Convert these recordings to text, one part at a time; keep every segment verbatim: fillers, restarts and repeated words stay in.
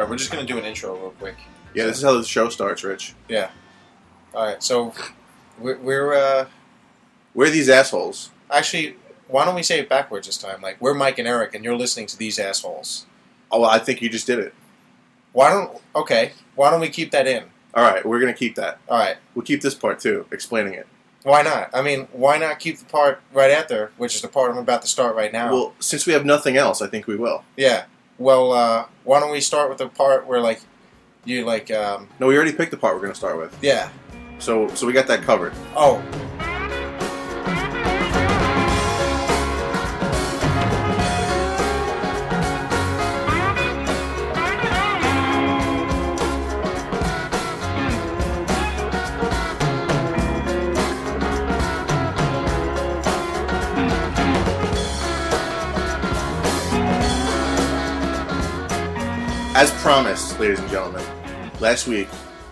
we're just going to do an intro real quick. Yeah, this is how the show starts, Rich. Yeah. All right, so we're... we're uh, We're these assholes. Actually, why don't we say it backwards this time? Like, we're Mike and Eric, and you're listening to these assholes. Oh, well, I think you just did it. Why don't... Okay, why don't we keep that in? All right, we're going to keep that. All right. We'll keep this part, too, explaining it. Why not? I mean, why not keep the part right after, which is the part I'm about to start right now? Well, since we have nothing else, I think we will. Yeah. Well, uh, why don't we start with the part where, like, you, like, um... No, we already picked the part we're going to start with. Yeah. So, so we got that covered. Oh. As promised, ladies and gentlemen, last week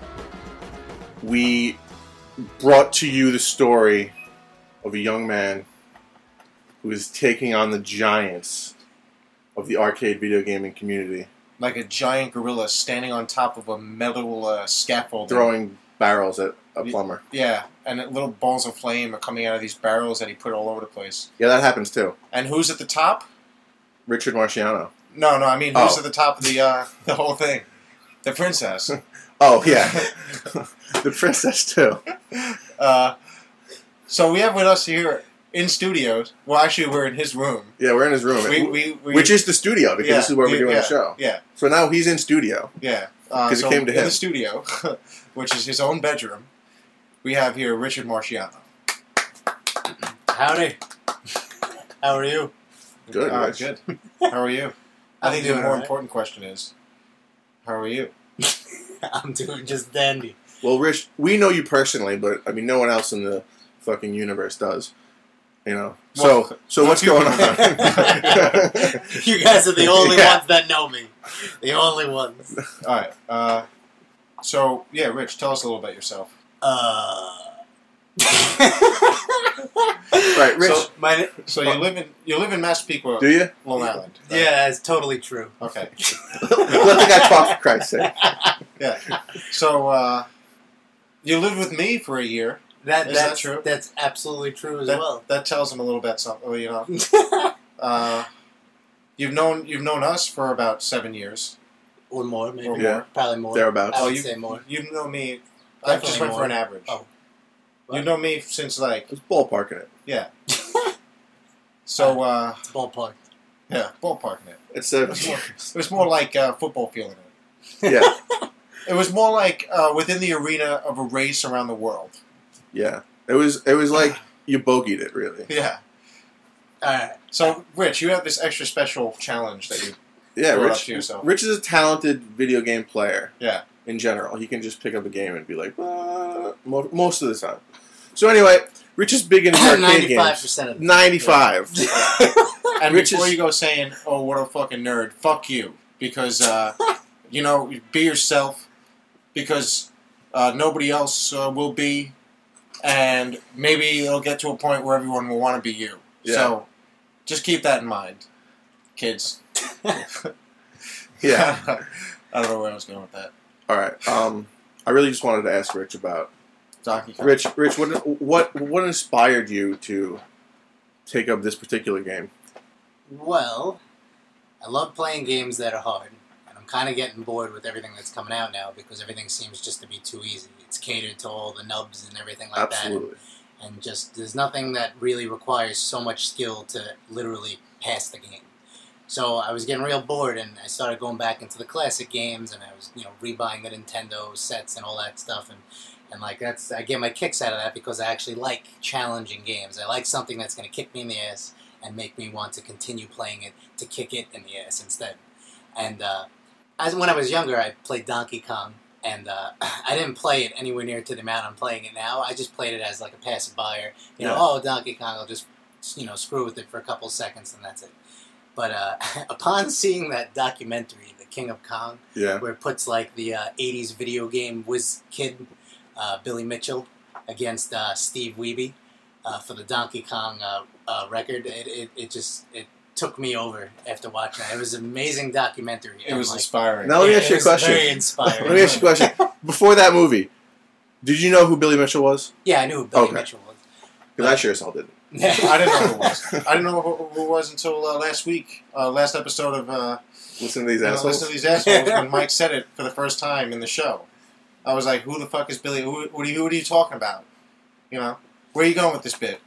we brought to you the story of a young man who is taking on the giants of the arcade video gaming community. Like a giant gorilla standing on top of a metal uh, scaffold. Throwing barrels at a plumber. Yeah, and little balls of flame are coming out of these barrels that he put all over the place. Yeah, that happens too. And who's at the top? Richard Marciano. No, no, I mean, who's Oh. at the top of the uh, the whole thing? The princess. Oh, yeah. The princess, too. Uh, so we have with us here in studios. Well, actually, we're in his room. Yeah, we're in his room. We, we, we, which is the studio, because yeah, this is where we're we- doing yeah, the show. Yeah, So now he's in studio. yeah. Uh, 'Cause it so came to in him. the studio, which is his own bedroom, we have here Richard Marciano. Howdy. How are you? Good, Uh, Rich. good. How are you? I I'm think the doing more alright. important question is, how are you? I'm doing just dandy. Well, Rich, we know you personally, but, I mean, no one else in the fucking universe does. You know? So, Well, so what's well, going on? You guys are the only Yeah. ones that know me. The only ones. All right. Uh, so yeah, Rich, tell us a little about yourself. Uh. Right, Rich. So, My, so you live in you live in Massapequa, Do you? Long Island. right? yeah, it's totally true. Okay. Let the guy talk, for Christ's sake. Yeah. So uh, you lived with me for a year. That, Is that that's, true? That's absolutely true as That, well. that tells him a little bit something. You know. Uh, you've known you've known us for about seven years. Or more, maybe. Or Yeah. more. Probably more. Thereabouts. I would Oh, you, say more. You know me. I just Definitely went for more. an average. Oh. You know me since like It's ballparking it. yeah. So uh, It's ballpark. yeah, ballparking it. It's a... It was more like uh, football feeling it. Yeah, It was more like uh, within the arena of a race around the world. yeah. It was, it was like you bogeyed it, really. Yeah. Alright. So, Rich, you have this extra special challenge that you. Yeah, Throw it up Rich, to yourself. Rich is a talented video game player. Yeah. In general, he can just pick up a game and be like, uh, mo- most of the time. So anyway, Rich is big into arcade ninety-five games. percent of the Ninety-five. And Rich before is- you go saying, "Oh, what a fucking nerd," fuck you, because uh, you know, be yourself, because uh, nobody else uh, will be, and maybe it'll get to a point where everyone will want to be you. Yeah. So, just keep that in mind, kids. Yeah. I don't know where I was going with that. All right. Um, I really just wanted to ask Rich about Donkey Kong. Rich. Rich, what what what inspired you to take up this particular game? Well, I love playing games that are hard, and I'm kind of getting bored with everything that's coming out now because everything seems just to be too easy. It's catered to all the nubs and everything like Absolutely. that, and just there's nothing that really requires so much skill to literally pass the game. So I was getting real bored, and I started going back into the classic games, and I was, you know, rebuying the Nintendo sets and all that stuff, and and like that's I get my kicks out of that because I actually like challenging games. I like something that's going to kick me in the ass and make me want to continue playing it to kick it in the ass instead. And uh, as when I was younger, I played Donkey Kong, and uh, I didn't play it anywhere near to the amount I'm playing it now. I just played it as like a passive buyer. You know, Yeah. oh, Donkey Kong, I'll just, you know, screw with it for a couple seconds and that's it. But uh, upon seeing that documentary, The King of Kong, Yeah. where it puts like the uh, eighties video game whiz kid, uh, Billy Mitchell, against uh, Steve Wiebe uh, for the Donkey Kong uh, uh, record, it, it, it just it took me over after watching it. It was an amazing documentary. It and, was like, inspiring. Now let me yeah, ask you it a was question. Very inspiring. Let me ask you a question. Before that movie, did you know who Billy Mitchell was? Yeah, I knew who Billy Okay. Mitchell was. Because I sure as hell didn't. I didn't know who it was. I didn't know who, who it was until uh, last week, uh, last episode of uh, Listen to these you know, assholes. Listen to These Assholes when Mike said it for the first time in the show. I was like, who the fuck is Billy? Who, what, are you, what are you talking about? You know? Where are you going with this bit?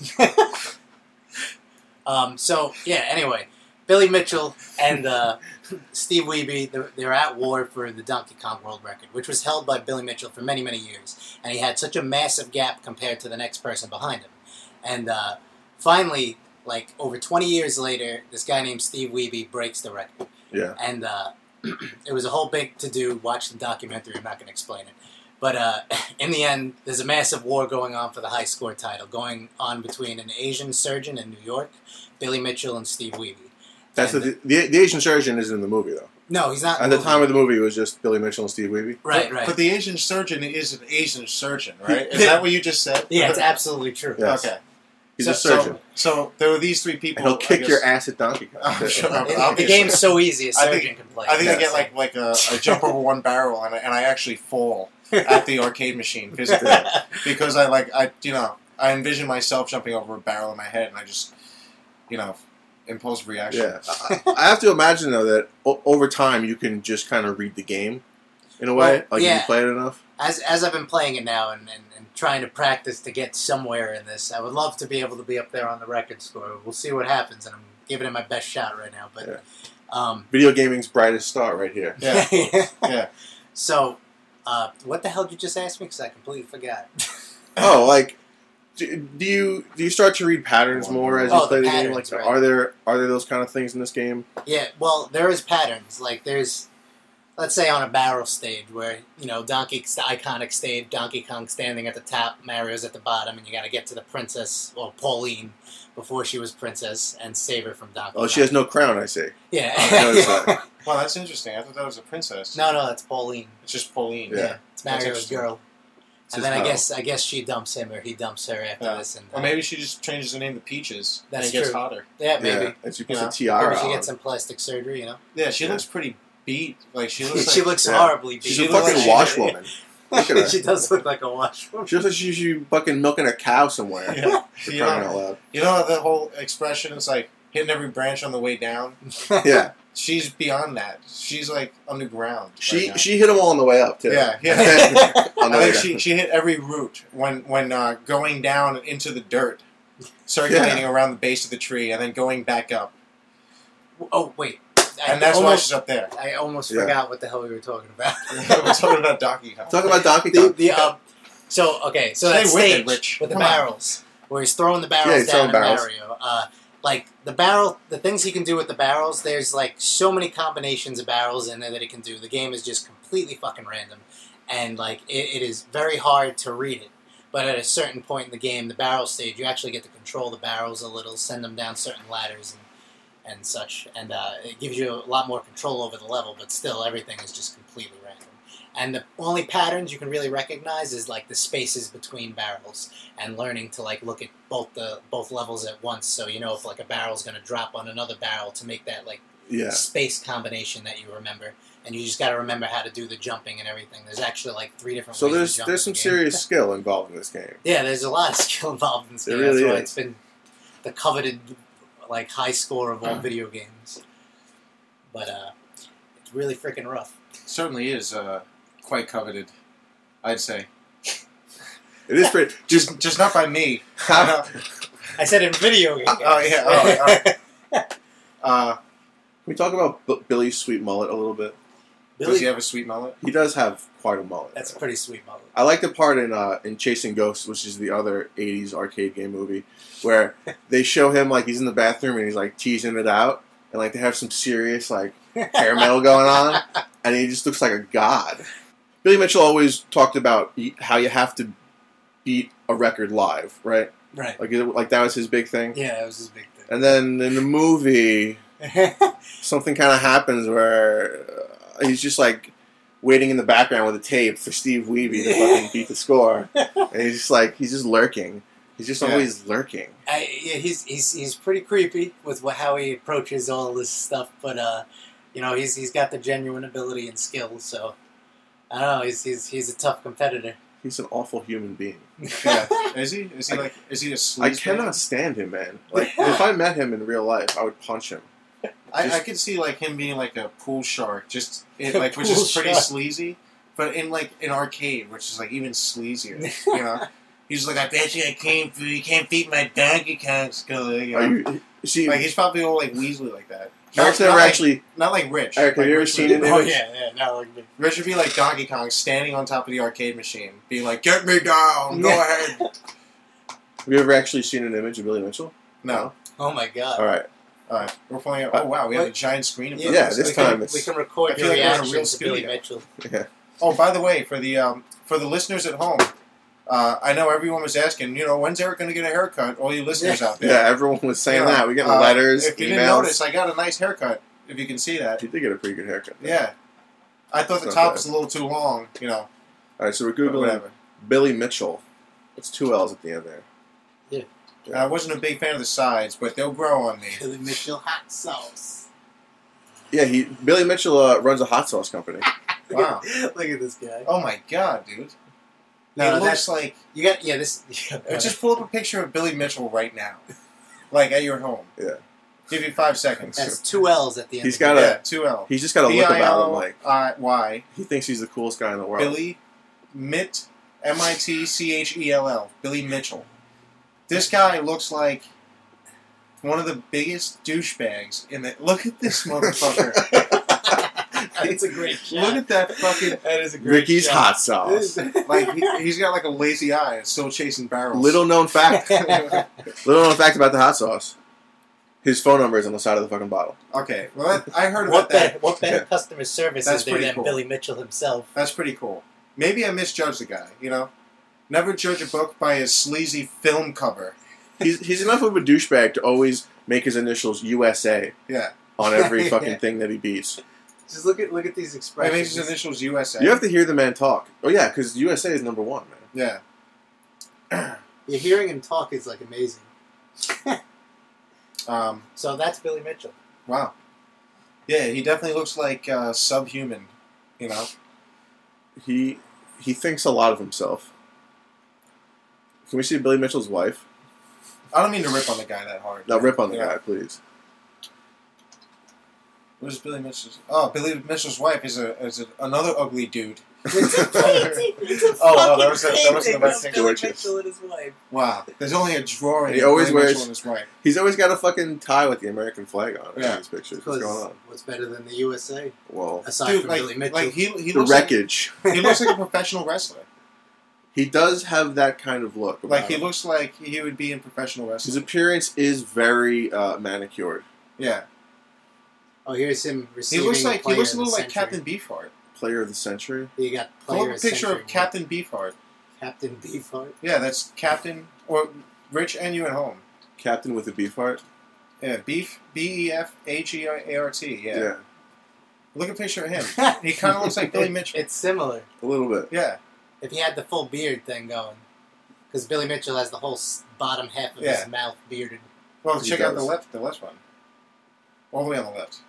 um, so, yeah, anyway. Billy Mitchell and uh, Steve Wiebe, they're, they're at war for the Donkey Kong World Record, which was held by Billy Mitchell for many, many years. And he had such a massive gap compared to the next person behind him. And uh, finally, like over twenty years later, this guy named Steve Wiebe breaks the record. Yeah. And uh, it was a whole big to-do. Watch the documentary. I'm not going to explain it. But uh, in the end, there's a massive war going on for the high score title, going on between an Asian surgeon in New York, Billy Mitchell, and Steve Wiebe. That's And, the, the the Asian surgeon isn't in the movie though. No, he's not. in At the movie. time of the movie, it was just Billy Mitchell and Steve Wiebe. Right, but, right. But the Asian surgeon is an Asian surgeon, right? Is that what you just said? Yeah, it's absolutely true. Yes. Okay. He's so, a surgeon, So, so there were these three people. and he'll I kick guess- your ass at Donkey Kong. I'm sure. It- I'll the be game's sure. so easy, a I think- surgeon can play. I think Yes. I get like like a, a jump over one barrel, and I, and I actually fall at the arcade machine physically because I like I you know I envision myself jumping over a barrel in my head, and I just you know impulsive reaction. Yeah, I, I have to imagine though that o- over time you can just kind of read the game in a way, Well, like yeah. if you play it enough. As as I've been playing it now and, and, and trying to practice to get somewhere in this, I would love to be able to be up there on the record score. We'll see what happens, and I'm giving it my best shot right now. But Yeah. um, Video gaming's brightest star right here. Yeah, yeah. So, uh, what the hell did you just ask me? Because I completely forgot. Oh, like do, do you do you start to read patterns more as you Oh, play the the, game? patterns, Like, right. are there are there those kind of things in this game? Yeah, well, there is patterns. Like, there's, let's say on a barrel stage where, you know, Donkey's the iconic stage, Donkey Kong standing at the top, Mario's at the bottom, and you gotta get to the princess, or Pauline, before she was princess, and save her from Donkey Oh, Kong. she has no crown. I see. Yeah. I noticed that. Well, that's interesting. I thought that was a princess. no, no, that's Pauline. It's just Pauline. Yeah. It's That's Mario's interesting. girl. It's And his then I power. guess I guess she dumps him, or he dumps her after Yeah. this. And, Or maybe she just changes the name to Peaches That's and gets true. hotter. yeah, maybe. Yeah, and she puts Yeah. a tiara Maybe she on. gets some plastic surgery, you know? Yeah, she Yeah. looks pretty beat. Like she looks. she like, looks yeah. horribly beat. She's She a looks fucking like- washwoman. Look at her. she does look like a washwoman. She looks like she's you fucking milking a cow somewhere. Yeah. For You crying know, out loud. you know the whole expression. It's like hitting every branch on the way down. Yeah, She's beyond that. She's like underground. she right now. she hit them all on the way up too. Yeah, yeah. on the I way think down. she, she hit every route when when uh, going down into the dirt, circulating around the base of the tree, and then going back up. Oh, wait. I And that's why almost, she's up there. I almost Yeah. forgot what the hell we were talking about. We're talking about Donkey Kong. Talk about Donkey the, Kong. the, um, so, okay, so Stay that with it, stage Rich. with the Come on. barrels, where he's throwing the Yeah, barrels he's down throwing at barrels. Mario. Uh, like, the barrel, the things he can do with the barrels, there's, like, so many combinations of barrels in there that he can do. The game is just completely fucking random. And, like, it, it is very hard to read it. But at a certain point in the game, the barrel stage, you actually get to control the barrels a little, send them down certain ladders and, and such. And uh, it gives you a lot more control over the level, but still, everything is just completely random. And the only patterns you can really recognize is like the spaces between barrels, and learning to like look at both the both levels at once, so you know if like a barrel's going to drop on another barrel to make that like Yeah, space combination that you remember. And you just got to remember how to do the jumping and everything. There's actually like three different so ways there's to jump there's in some the game. serious skill involved in this game. Yeah, there's a lot of skill involved in this There game. really That's why is. it's been the coveted like high score of all video games. But uh, it's really freaking rough. Certainly is uh, quite coveted, I'd say. It is pretty. Just Just just not by me. can I said in video games. Oh, yeah, oh, oh. Uh, we talk about B- Billy's sweet mullet a little bit? does he have a sweet mullet? He does have quite a mullet. That's a pretty sweet mullet. I like the part in uh, in Chasing Ghosts, which is the other eighties arcade game movie, where they show him like he's in the bathroom and he's like teasing it out, and like they have some serious like hair metal going on, and he just looks like a god. Billy Mitchell always talked about y- how you have to beat a record live, right? Right. Like it- like that was his big thing. Yeah, that was his big thing. And then in the movie, something kind of happens where uh, he's just like waiting in the background with a tape for Steve Wiebe to fucking beat the score, and he's just like he's just lurking, He's just Yeah. always lurking. I, yeah, he's he's he's pretty creepy with wh- how he approaches all this stuff, but uh, you know, he's he's got the genuine ability and skill. So I don't know. He's he's he's a tough competitor. He's an awful human being. Yeah, is he? Is he like? Is he a I sleaze cannot bag? stand him, man. Like, if I met him in real life, I would punch him. I, I Just- could see like him being like a pool shark, just it, A like which pool is pretty shark. sleazy, but in like an arcade, which is like even sleazier. You know, he's like, I bet you I can't, you can't beat my Donkey Kong skull. You know? Are you, see, Like he's probably all like Weasley like that. Eric's Not- never not like- actually. not like Rich. Eric, have Like, you ever Rich seen would- an Oh image? yeah, yeah, no, like me. Rich would be like Donkey Kong, standing on top of the arcade machine, being like, "Get me down, go Yeah. ahead." Have you ever actually seen an image of Billy Mitchell? No, Oh my god. All right. all right, we're playing. Oh wow, we have a giant screen. in front Yeah, of us. this we time can, it's- we can record I feel your like we're in a reaction real to Billy studio. Mitchell. Yeah. Oh, by the way, for the um, for the listeners at home, uh, I know everyone was asking, you know, when's Eric going to get a haircut? All you listeners out Yeah, there. everyone was saying You know, that. We get uh, letters, If you emails. didn't notice, I got a nice haircut. If you can see that, You did get a pretty good haircut. though. yeah. I thought the It's top not was a little too long, you know. All right, so we're But googling whatever. Billy Mitchell. It's two L's at the end there. I wasn't a big fan of the sides, but they'll grow on me. Billy Mitchell hot sauce. Yeah, he Billy Mitchell uh, runs a hot sauce company. Look Wow. at, look at this guy. Oh my god, dude! No, it no, looks that's like. you got. Yeah, this. Yeah, Uh, Just pull up a picture of Billy Mitchell right now, like at your home. Yeah. Give you five seconds. that's two L's at the end. He's of got it. a- yeah, two L. He's just got a look about him like I Y. he thinks he's the coolest guy in the world. Billy Mitt, M I T C H E L L. Billy Mitchell. This guy looks like one of the biggest douchebags in the. Look at this motherfucker. That's a great shot. Look at that fucking. That is a great Ricky's shot. hot sauce. Like he, he's got like a lazy eye and still chasing barrels. Little known fact. Little known fact about the hot sauce. His phone number is on the side of the fucking bottle. Okay, well that, I heard What about that. better, what better Yeah. customer service That's is there pretty than cool. Billy Mitchell himself? That's pretty cool. Maybe I misjudged the guy. You know, never judge a book by his sleazy film cover. He's he's enough of a douchebag to always make his initials U S A Yeah, on every fucking Yeah. thing that he beats. Just look at look at these I expressions. mean his initials U S A. You have to hear the man talk. Oh yeah, because U S A is number one, man. Yeah. You're hearing him talk is like amazing. Um. So that's Billy Mitchell. Wow. Yeah, he definitely looks like uh, subhuman. You know. He he thinks a lot of himself. Can we see Billy Mitchell's wife? I don't mean to rip on the guy that hard. Now rip on the Yeah. guy, please. What is Billy Mitchell's? Oh, Billy Mitchell's wife is a is a, another ugly dude. It's a painting. It's a Oh, oh, fucking that was a- that was the painting best of thing. Billy Gorgeous. Mitchell and his wife. Wow. There's only a drawing. He of always Billy wears- Mitchell and his wife. He's always got a fucking tie with the American flag on in Yeah. these pictures. What's Because going on? what's better than the U S A Well, aside Dude, from like, Billy Mitchell? like he he the looks like, wreckage. he looks like a professional wrestler. He does have that kind of look. Like about he him. looks like he would be in professional His wrestling. appearance is very uh, manicured. Yeah, oh, here's him he receiving. looks like he Player looks a of the little like Century. Captain Beefheart. Player of the century. You got Pull player up a of picture century. of Captain Beefheart. Captain Beefheart. Yeah, that's Captain or Rich and you at home. Captain with a beef heart. Yeah, Beef B E F H E A R T. Yeah. Yeah, Look at a picture of him. He kind of looks like Billy Mitchell. It's similar. a little bit. Yeah, If he had the full beard thing going, because Billy Mitchell has the whole s- bottom half of Yeah. his mouth bearded. well, He check out the does. left, the left one, all the way on the left.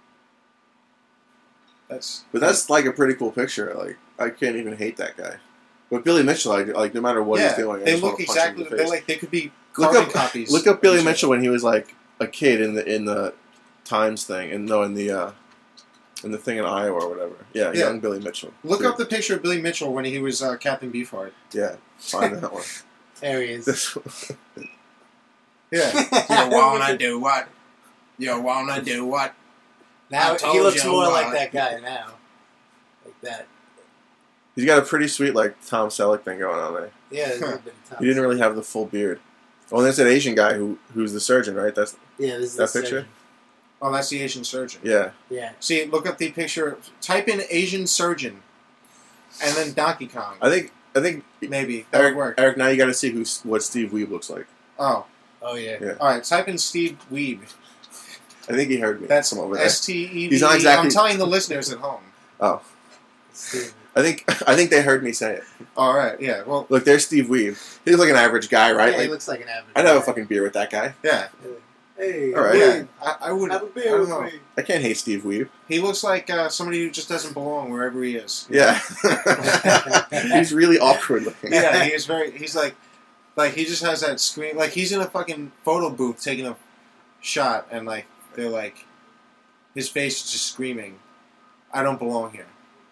That's But that's like a pretty cool picture. Like I can't even hate that guy. But Billy Mitchell, like, like no matter what yeah. he's doing, I They just look wanna punch him in exactly. the They face. like they could be Look carbon up- copies. Look up of Billy each other. Mitchell when he was like a kid in the in the Times thing, and no, in the uh, in the thing in Iowa or whatever. Yeah, Yeah. young Billy Mitchell. Look Dude, up the picture of Billy Mitchell when he was uh, Captain Beefheart. Yeah, find that one. There he is. This, Yeah. You wanna do what? You wanna do what? Now I told he looks you more what. like that guy now. Like that. he's got a pretty sweet like Tom Selleck thing going on there. Yeah, there's a little bit of time. He didn't really have the full beard. Oh, and that's that Asian guy who who's the surgeon, right? That's Yeah, this is that the picture? surgeon. Oh, that's the Asian surgeon. yeah. Yeah. See, look up the picture. Type in Asian surgeon, and then Donkey Kong. I think I think Maybe that Eric, would work. Eric. Now you got to see who what Steve Weeb looks like. Oh, Oh yeah. Yeah. all right. Type in Steve Weeb. I think he heard me. That's from over there. S T E V E. He's not exactly- I'm telling the listeners at home. Oh, Steve. I think I think they heard me say it. All right, yeah. Well, Look, there's Steve Weave. He's like an average guy, right? Yeah, Like, he looks like an average. I'd have a guy. fucking beer with that guy. yeah. Hey, All right. Yeah, Wade, I, I would. have a I beer don't with know. me. I can't hate Steve Weave. He looks like uh, somebody who just doesn't belong wherever he is. Yeah. He's really awkward looking. Yeah, he is very. He's like, like he just has that screen. Like he's in a fucking photo booth taking a shot, and like they're like, his face is just screaming, "I don't belong here."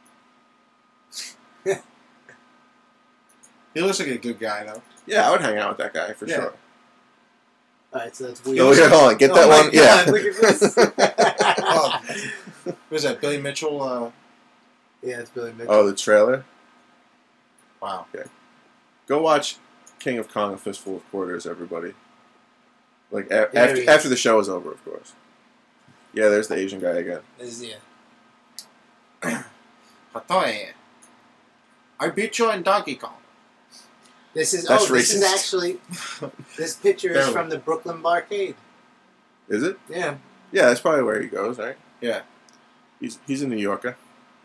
He looks like a good guy, though. Yeah, I would hang out with that guy for Yeah. sure. Alright, so that's weird. Oh, yeah, hold on. Get Oh that my one. God, Yeah. look at this. Oh, what is that? Billy Mitchell? Uh, Yeah, it's Billy Mitchell. Oh, the trailer? wow. Go watch King of Kong, A Fistful of Quarters, everybody. Like, a- There after, he is. after the show is over, of course. Yeah, there's the Asian guy again. This is, yeah. Hatoe. I beat you in Donkey Kong. This is That's oh, this is racist. actually this picture is Barely. from the Brooklyn Barcade. Is it? Yeah. Yeah, that's probably where he goes, right? Yeah. He's he's a New Yorker.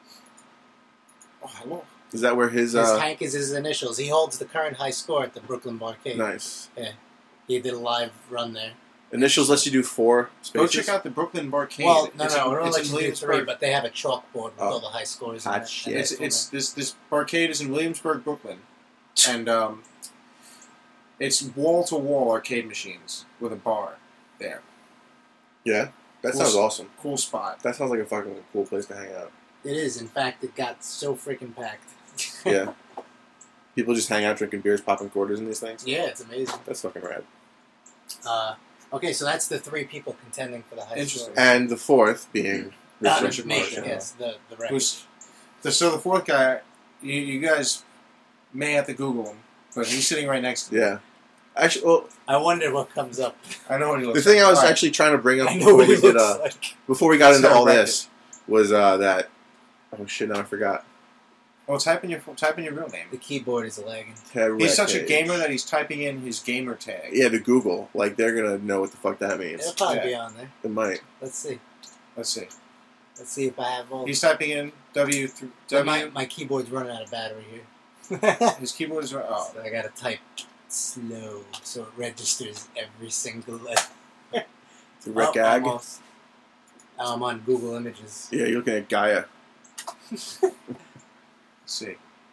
Oh, hello. Is that where his... His uh Hank is his initials. He holds the current high score at the Brooklyn Barcade. Nice. He did a live run there. Initials lets you do four Go spaces? check out the Brooklyn Barcade. Well, no, It's no, in- we're only it's let in you do three, Williamsburg. but they have a chalkboard with Oh. all the high scores. Hot in it. shit. And It's it's it's this this barcade is in Williamsburg, Brooklyn, and um, it's wall to wall arcade machines with a bar there. Yeah? That Cool sounds s- awesome. Cool spot. That sounds like a fucking cool place to hang out. It is. In fact, it got so freaking packed. Yeah. People just hang out drinking beers, popping quarters in these things. Yeah, it's amazing. That's fucking rad. Uh, okay, so that's the three people contending for the high Interesting. score. And the fourth being Uh, Richard me, Marshall. yes, the the record. Who's the, so the fourth guy? You, you guys may have to Google him, but he's sitting right next to me. Yeah. Actually, well, I wonder what comes up. I know what he the looks. thing like. I was All right. actually trying to bring up I know before what we he did, looks uh, like. before we got into all Sound this was uh, that. Oh shit! Now I forgot. Well, type in your type in your real name. The keyboard is lagging. Ted He's such a Reckage. gamer that he's typing in his gamer tag. Yeah, to Google, like they're gonna know what the fuck that means. It'll probably Yeah. be on there. It might. Let's see. Let's see. Let's see if I have all. He's typing in W th- So my, W. my keyboard's running out of battery here. His keyboard is oh. So I gotta type slow so it registers every single letter. It's a Rick Oh, Ag. almost. Now I'm on Google Images. Yeah, you're looking at Gaia. Let's see.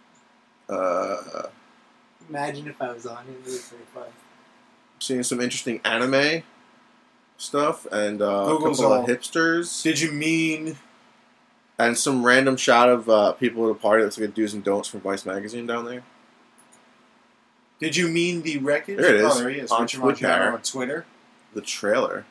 Uh, Imagine if I was on it. It was pretty fun. seeing some interesting anime stuff and uh, a Google's couple all- of hipsters Did you mean? and some random shot of uh, people at a party that's like a do's and don'ts from Vice magazine down there. Did you mean the wreckage? There it is. Oh, there he is. On Richard Twitter. Marciano on Twitter. The trailer.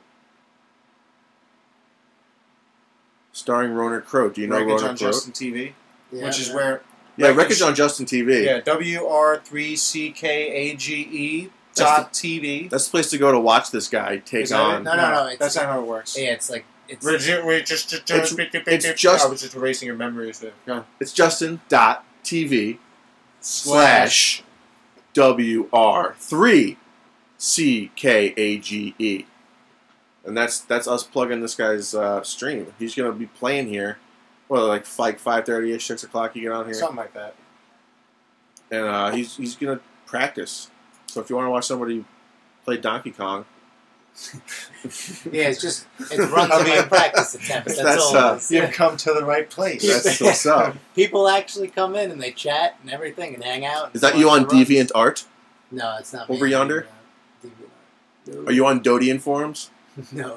Starring Roner Crow. Do you know Wreckage Roner on Crow? Justin T V, Yeah, which is yeah. where Yeah, Wreckage- Wreckage on Justin T V. yeah W R three C K A G E That's dot T V. That's the place to go to watch this guy take Is that on. it? No, no, no, it's- that's not how it works. Yeah, it's like it's. We're ju- we're just, just, It's- it's just- I was just erasing your memories there. Yeah. It's Justin dot T V slash W R three C K A G E. And that's that's us plugging this guy's uh, stream. He's gonna be playing here. Well, like like five thirty ish, six o'clock. You get on here, Something like that. and uh, he's he's gonna practice. So if you want to watch somebody play Donkey Kong, Yeah, it's just it runs in my practice attempts. That's, That's, all. uh, it is. You've come to the right place. that's what's up. People actually come in and they chat and everything and hang out. and Is that you watch on the runs. Deviant Art? No, it's not. Over me. yonder? DeviantArt. Are you on Dodian forums? No.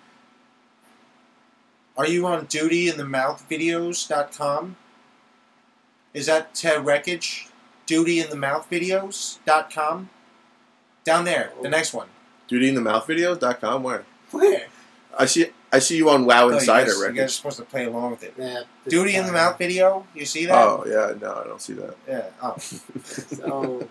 Are you on duty in the mouth videos dot com? Is that Ted Wreckage? duty in the mouth videos dot com? Down there, the next one. Duty in the Mouth Videos dot com. Where? Where? I see. I see you on WoW Oh, you Insider. guys, you Wreckage. guys are supposed to play along with it. Yeah, this Duty in the time. mouth video? You see that? Oh yeah, no, I don't see that. Yeah. Oh. So.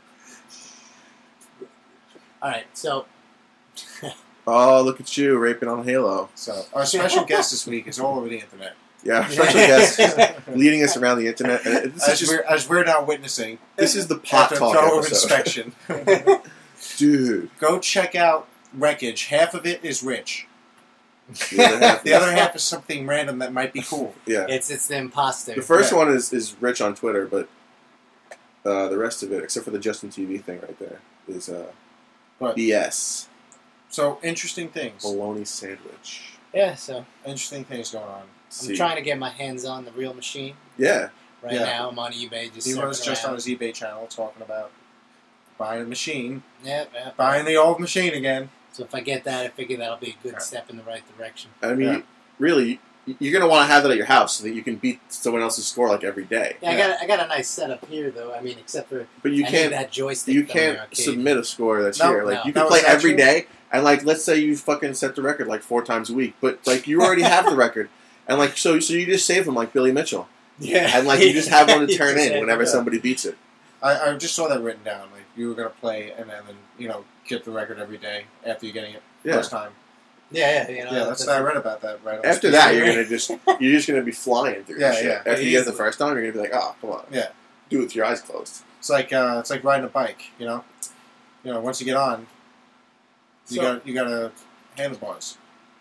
All right, so. Oh, look at you raping on Halo. So our special guest this week is all over the internet. Yeah, our special guest leading us around the internet. And this is As just we're as we're now witnessing this is the pot after talk thorough episode, inspection. dude. Go check out Wreckage. Half of it is rich. The other half, the other half is something random that might be cool. Yeah. It's it's the imposter. The first Yeah. one is, is Rich on Twitter, but uh, the rest of it, except for the Justin T V thing right there, is uh, What? B S. So interesting things. Bologna sandwich. Yeah, so Interesting things going on. I'm See. trying to get my hands on the real machine. Yeah. Right Yeah. now, I'm on eBay just He surfing was just around. on his eBay channel talking about buying a machine, Yep, yep. buying the old machine again. So if I get that, I figure that'll be a good Yeah. step in the right direction. I mean, Yeah. really, y- you're going to want to have that at your house so that you can beat someone else's score like every day. Yeah, I Yeah. got a, I got a nice setup here though. I mean, except for But you I need can't that joystick. you from the can't arcade. submit a score that's No, here. Like no. you That can was play every actually- day, and like let's say you fucking set the record like four times a week, but like you already have the record, and like so so you just save them like Billy Mitchell, Yeah, and like you just have one to You turn just in have- whenever yeah. somebody beats it. I, I just saw that written down. Like you were gonna play and then you know get the record every day after you getting it Yeah. first time. Yeah, yeah, you know. yeah, that's, I read about that. Right. on After Steve. that, you're gonna just you're just gonna be flying through Yeah, the shit. yeah. After you get it the Easily. first time, you're gonna be like, oh, come on, Yeah. do it with your eyes closed. It's like uh, it's like riding a bike. You know, you know once you get on, you So- got you got to handlebars.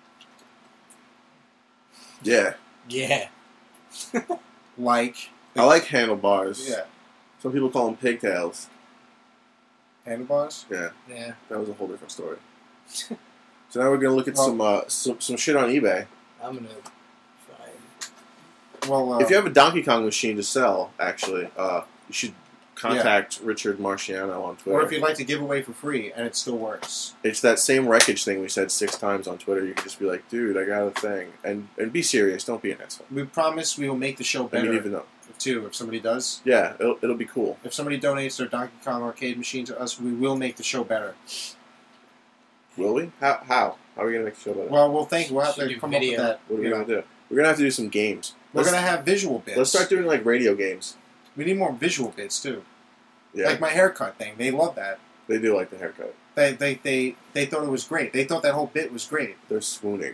Yeah, Yeah. Like I like handlebars. yeah, Some people call them pigtails. handlebars. Yeah, Yeah. that was a whole different story. So now we're gonna look at Well- some, uh, some some shit on eBay. I'm gonna try. Well, uh, If you have a Donkey Kong machine to sell, actually, uh, you should contact Richard Marciano on Twitter. or if you'd like to give away for free and it still works. It's that same wreckage thing we said six times on Twitter. You can just be like, dude, I got a thing. And and be serious. Don't be an asshole. We promise we will make the show I better mean, even though. too. If somebody does, Yeah, it'll, it'll be cool. if somebody donates their Donkey Kong arcade machine to us, we will make the show better. Will we? How? How? How are we going to make the show better? Well, we'll think. We'll have Should to do come video. up with that. what are we you going know. to do? We're going to have to do some games. We're Let's, gonna have visual bits. let's start doing like radio games. We need more visual bits too. Yeah, Like my haircut thing. They love that. they do like the haircut. They, they they they thought it was great. They thought that whole bit was great. They're swooning.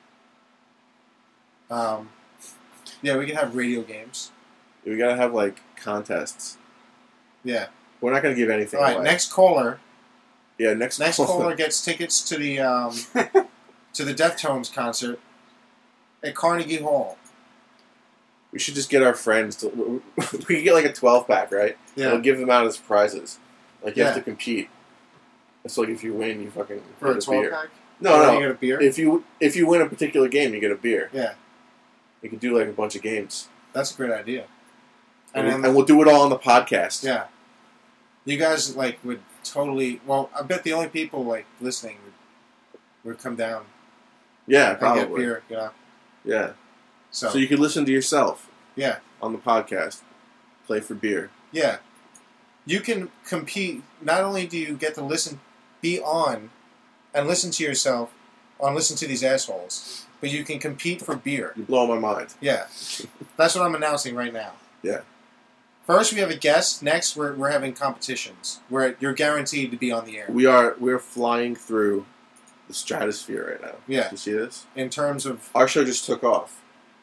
Um, yeah, we can have radio games. We got to have like contests. Yeah. We're not going to give anything All right. away. Next caller. Yeah, next, Next caller. caller gets tickets to the um, to the Deftones concert at Carnegie Hall. We should just get our friends to. We could get like a twelve pack, right? Yeah. We'll give them out as prizes. Like you have Yeah. to compete. It's like if you win, you fucking For get a twelve beer. pack. No, Or no. You get a beer. If you if you win a particular game, you get a beer. Yeah, We could do like a bunch of games, that's a great idea. and, And we'll, then and we'll do it all on the podcast. yeah, you guys like would totally. Well, I bet the only people like listening would would come down Yeah, and get probably. beer. You know. Yeah. So, So you could listen to yourself yeah, on the podcast, play for beer. yeah, you can compete. Not only do you get to listen, be on, and listen to yourself, on listen to these assholes, but you can compete for beer. You blow my mind. Yeah, that's what I'm announcing right now. Yeah. First, we have a guest. Next, we're, we're having competitions where you're guaranteed to be on the air. We are we're flying through the stratosphere right now. Yeah. You see this? In terms of Our show just took off.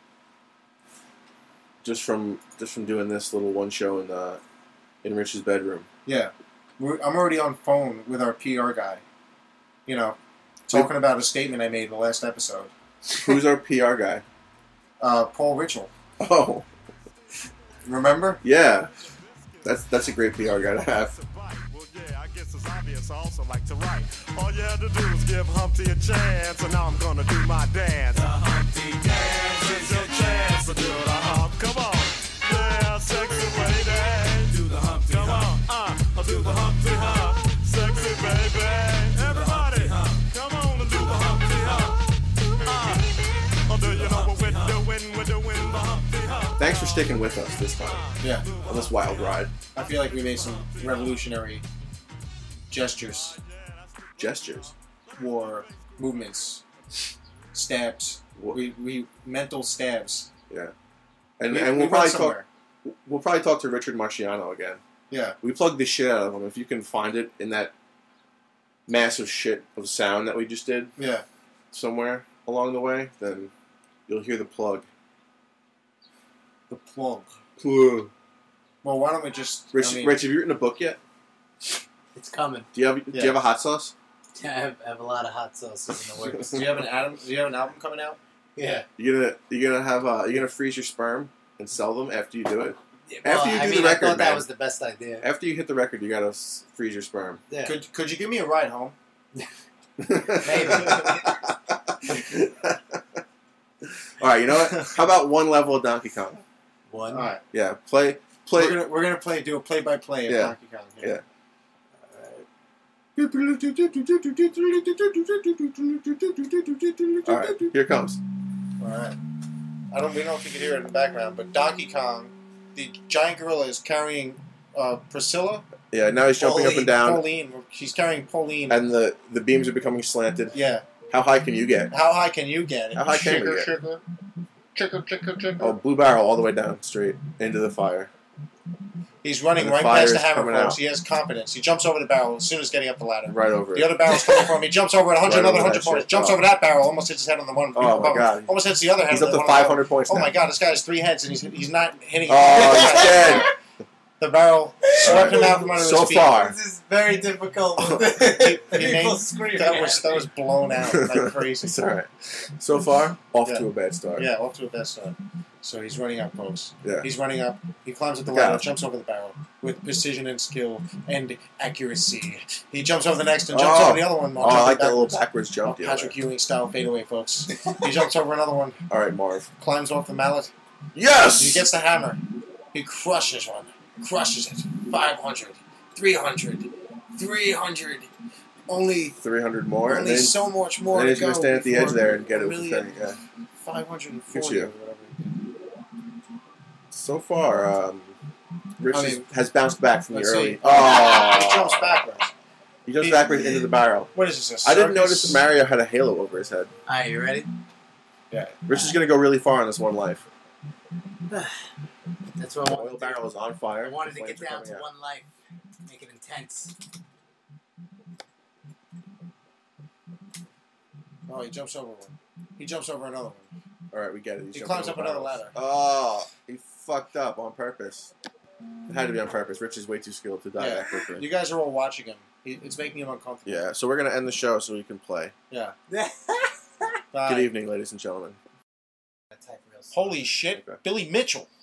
Just from just from doing this little one show in the in Rich's bedroom. yeah, we're, I'm already on phone with our P R guy. You know, talking about a statement I made in the last episode. Who's our P R guy? Uh, Paul Richel, Oh, remember? yeah. That's that's a great P R guy to have. Well, yeah, I guess it's obvious I also like to write. All you had to do was give Humpty a chance, and now I'm gonna do my dance. The Humpty dance is your chance to do the hump. Come on, yeah, sexy lady. Do the Humpty Come on, uh, I'll do the Humpty hump. Sexy baby, everybody, come on and do the Humpty hump. Uh, oh, do you know what we're doing? We're doing the Humpty hump. Thanks for sticking with us this time Yeah, on this wild ride. I feel like we made some revolutionary gestures, Gestures. war movements, stabs. We we mental stabs. Yeah. And we, and we we'll went probably somewhere. talk. We'll probably talk to Richard Marciano again. Yeah, We plugged the shit out of him. If you can find it in that massive shit of sound that we just did yeah. somewhere along the way, then you'll hear the plug. The plug. Plug. Well, why don't we just? Rich, I mean, Rich, have you written a book yet? It's coming. Do you have Do Yeah. you have a hot sauce? I have, I have a lot of hot sauces in the works. Do you have an album? Do you have an album coming out? Yeah. You're gonna you're gonna have uh, you're gonna freeze your sperm and sell them after you do it. Well, After you do I the mean, record, I thought man. that was the best idea. After you hit the record, you gotta s- freeze your sperm. Yeah. Could Could you give me a ride home? All right, you know what? How about one level of Donkey Kong? One. All right. Yeah, play play. We're gonna we're gonna play do a play by play of Yeah. Donkey Kong. Yeah. All right, here it comes. All right. I don't. We don't know if you can hear it in the background, but Donkey Kong, the giant gorilla is carrying uh, Priscilla. Yeah, now he's jumping up and down, Pauline. She's carrying Pauline. and the the beams are becoming slanted. yeah. How high can you get? How high can you get? How high can we get? Sugar, sugar, sugar, sugar. Oh, blue barrel all the way down, straight into the fire. He's running And the right fire past the is hammer coming folks. out. He has confidence. He jumps over the barrel as soon as getting up the ladder. Right over The it. other barrel's coming for him. He jumps over it. one hundred, Right another over one that hundred points. shit. Jumps Oh. over that barrel. Almost hits his head on the one. Oh, my God. Almost hits the other head. He's on up the to one five barrel. hundred points Oh now. my God! This guy has three heads and he's he's not hitting. Oh, he's dead. The barrel swept him out from under So his feet. far. This is very difficult. He People made- screaming. that was that was blown out like crazy. It's all right. So far, off Yeah. to a bad start. Yeah, off to a best start. So he's running up, folks. Yeah. He's running up. He climbs up the Look out. ladder, jumps over the barrel with precision and skill and accuracy. He jumps over the next and jumps Oh. over the other one. while Oh, I jumping like that little backwards. backwards jump. Oh, the other Patrick way. Ewing style fadeaway, folks. He jumps over another one, All right, Marv. climbs off the mallet. Yes! He gets the hammer. He crushes one. Crushes it. five hundred. three hundred. three hundred. Only, three hundred more. only and then, so much more then to he's going go to stand at the edge before there and get a it with the million. thing. Yeah. five hundred Good forty shit. or whatever. So far, um, Rich I is- mean, has bounced back from the Let's early. see. Oh! He jumps backwards. He jumps He- backwards into the barrel. What is this? a I didn't circus? notice that Mario had a halo over his head. Alright, you ready? Yeah. Rich is going to go really far on this one life. That's what I The wanted oil to do. barrel is on fire. I wanted The to get flames are down to coming out. one life. Make it intense. Oh, he jumps over one. He jumps over another one. All right, we get it. He's He jumping climbs over up another barrels. ladder. Oh, he fucked up on purpose. It had to be on purpose. Rich is way too skilled to die Yeah. that quickly. You guys are all watching him. He, it's making him uncomfortable. Yeah, so we're going to end the show so we can play. Yeah. Bye. Good evening, ladies and gentlemen. Type real slow. Holy shit. Okay. Billy Mitchell.